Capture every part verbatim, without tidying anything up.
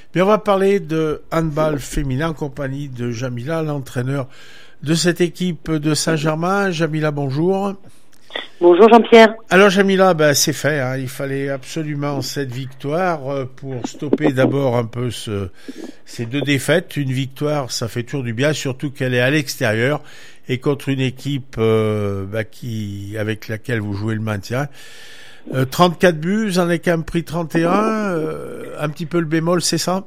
Mais on va parler de handball féminin en compagnie de Jamila, l'entraîneur de cette équipe de Saint-Germain. Jamila, bonjour. Bonjour Jean-Pierre. Alors Jamila, ben, c'est fait, hein. Il fallait absolument cette victoire pour stopper d'abord un peu ce, ces deux défaites. Une victoire, ça fait toujours du bien, surtout qu'elle est à l'extérieur et contre une équipe euh, ben, qui, avec laquelle vous jouez le maintien. Euh, trente-quatre buts, vous en avez quand même pris trente et un, euh, un petit peu le bémol, c'est ça?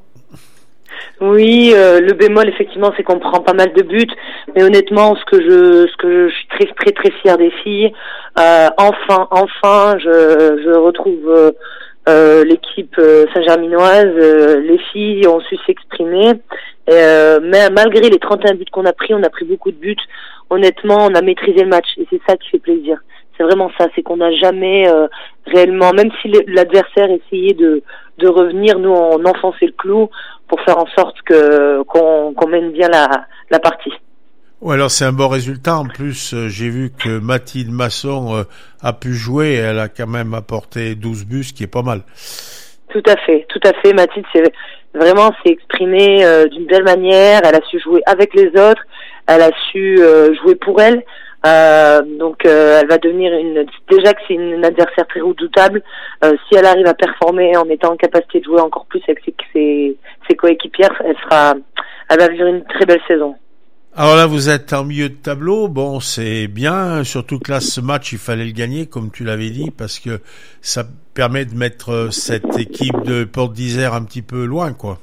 Oui, euh, le bémol effectivement, c'est qu'on prend pas mal de buts, mais honnêtement, ce que je, ce que je suis très très très fière des filles, euh, enfin, enfin, je, je retrouve euh, euh, l'équipe euh, Saint-Germinoise. Euh, les filles ont su s'exprimer, euh, mais malgré les trente et un buts qu'on a pris, on a pris beaucoup de buts. Honnêtement, on a maîtrisé le match et c'est ça qui fait plaisir. C'est vraiment ça, c'est qu'on n'a jamais euh, réellement, même si l'adversaire essayait de de revenir, nous on enfonçait le clou pour faire en sorte que qu'on qu'on mène bien la la partie. Ouais, alors c'est un bon résultat. En plus, euh, j'ai vu que Mathilde Masson euh, a pu jouer. Elle a quand même apporté douze buts, ce qui est pas mal. Tout à fait, tout à fait. Mathilde, c'est vraiment s'est exprimée euh, d'une belle manière. Elle a su jouer avec les autres. Elle a su euh, jouer pour elle. Euh, donc euh, elle va devenir une déjà que c'est une, une adversaire très redoutable. Euh, si elle arrive à performer en étant en capacité de jouer encore plus avec ses, ses, ses coéquipières, elle sera, elle va vivre une très belle saison. Alors là, vous êtes en milieu de tableau. Bon, c'est bien. Surtout que là, ce match, il fallait le gagner, comme tu l'avais dit, parce que ça permet de mettre cette équipe de Porte d'Isère un petit peu loin, quoi.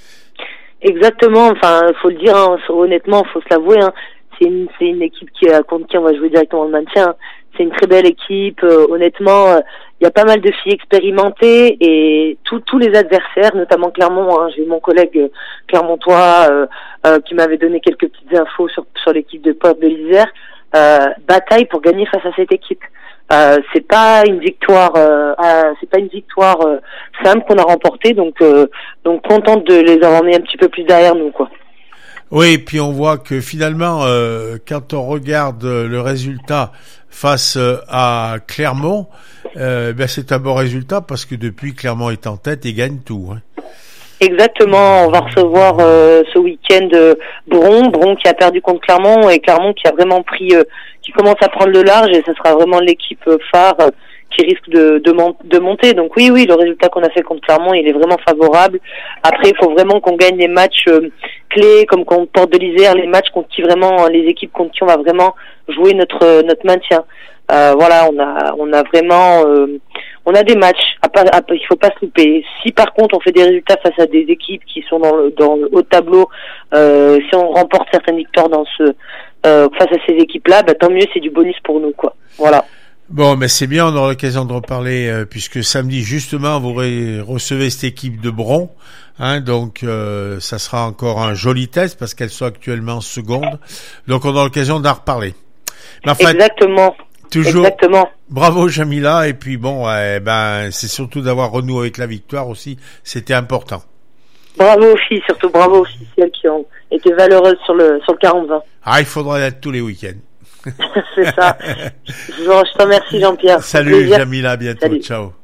Exactement. Enfin, faut le dire, hein, honnêtement, faut se l'avouer. Hein. C'est une, c'est une équipe qui, contre qui on va jouer directement le maintien. C'est une très belle équipe. Euh, honnêtement, il euh, y a pas mal de filles expérimentées et tous tous les adversaires, notamment Clermont. Hein, j'ai mon collègue euh, clermontois euh, euh, qui m'avait donné quelques petites infos sur sur l'équipe de Porte de l'Isère. Euh, bataille pour gagner face à cette équipe. Euh, c'est pas une victoire, euh, euh, c'est pas une victoire euh, simple qu'on a remportée. Donc euh, donc contente de les avoir mis un petit peu plus derrière nous, quoi. Oui, et puis on voit que finalement, euh, quand on regarde le résultat face à Clermont, euh, ben c'est un bon résultat parce que depuis, Clermont est en tête et gagne tout. Hein. Exactement, on va recevoir euh, ce week-end euh, Bron, Bron qui a perdu contre Clermont et Clermont qui a vraiment pris, euh, qui commence à prendre le large et ce sera vraiment l'équipe phare euh, qui risque de, de, mon- de monter. Donc oui, oui, le résultat qu'on a fait contre Clermont, il est vraiment favorable. Après, il faut vraiment qu'on gagne les matchs euh, clés, comme contre Porte de l'Isère, les matchs contre qui vraiment, les équipes contre qui on va vraiment jouer notre notre maintien. Euh, voilà, on a on a vraiment, euh, on a des matchs. À pas, à, il faut pas se louper. Si par contre on fait des résultats face à des équipes qui sont dans le dans le haut de tableau, euh, si on remporte certaines victoires dans ce euh, face à ces équipes-là, bah tant mieux, c'est du bonus pour nous, quoi. Voilà. Bon, mais c'est bien, on aura l'occasion de reparler, euh, puisque samedi, justement, vous re- recevez cette équipe de Bron, hein, donc euh, ça sera encore un joli test, parce qu'elles sont actuellement secondes, donc on aura l'occasion d'en reparler. Mais enfin, Exactement. toujours, Exactement. bravo Jamila, et puis bon, eh ben, c'est surtout d'avoir renoué avec la victoire aussi, c'était important. Bravo aux filles, surtout bravo aux filles, celles qui ont été valeureuses sur le sur le quarante vingt. Ah, il faudra l'être tous les week-ends. C'est ça. Je, je te remercie Jean-Pierre. Salut Jamila, à bientôt, Salut. Ciao.